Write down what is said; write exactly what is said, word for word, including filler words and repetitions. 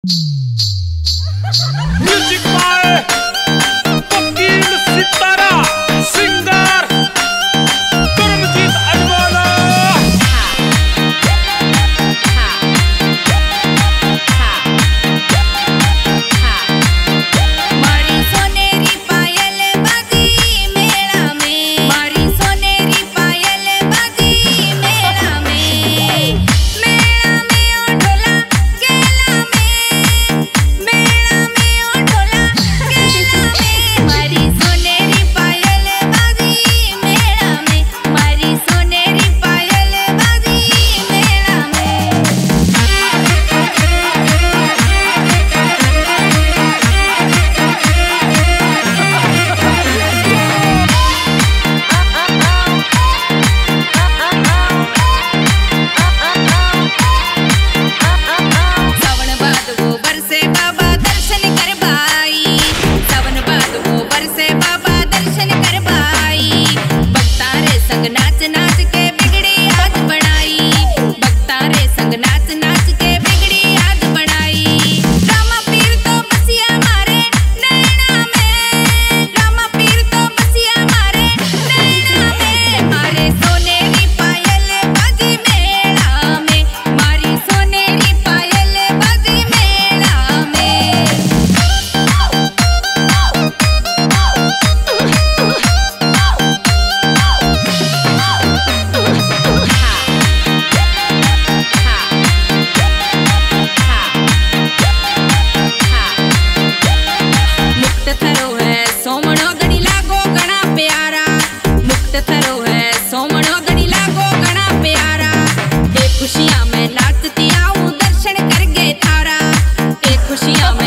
Music by वकील सितारा, singer Karamjit Adwala. मारी सोनेरी पायल बाजी मेला में, मारी सोनेरी पायल बाजी मेला में, मेला में ओ ढोला गेला में, मेला में ओ ढोला गेला में, मारी सोनेरी पायल बाजी मेला में, मारी सोनेरी पायल बाजी मेला में। सावन बाद वो बरसे बाबा दर्शन कर भाई, सावन बाद वो बरसे बाबा दर्शन कर भाई, भक्ता रे संग नाच नाच के बिगड़ी याद बनाई, भक्ता रे संग नाच नाच के बिगड़ी याद बनाई। रामा पीर तो बसिया मारे नैना में, रामा पीर तो बसिया मारे नैना में, मारे सोनेरी पायल बाजी मेला में, मारी सोनेरी पायल बाजी मेला में। मुक्त थरो है सोमणो गणी लागो गणा प्यारा, मुक्त थरो है सोमणो गणी लागो गणा प्यारा, ए खुशियां में नाचती आऊं दर्शन करके थारा, ए खुशियां में